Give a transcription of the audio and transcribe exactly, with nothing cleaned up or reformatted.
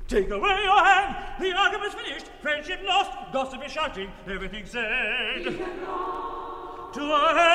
Take away your hand. The argument's finished. Friendship lost. Gossip is shouting. Everything said. To a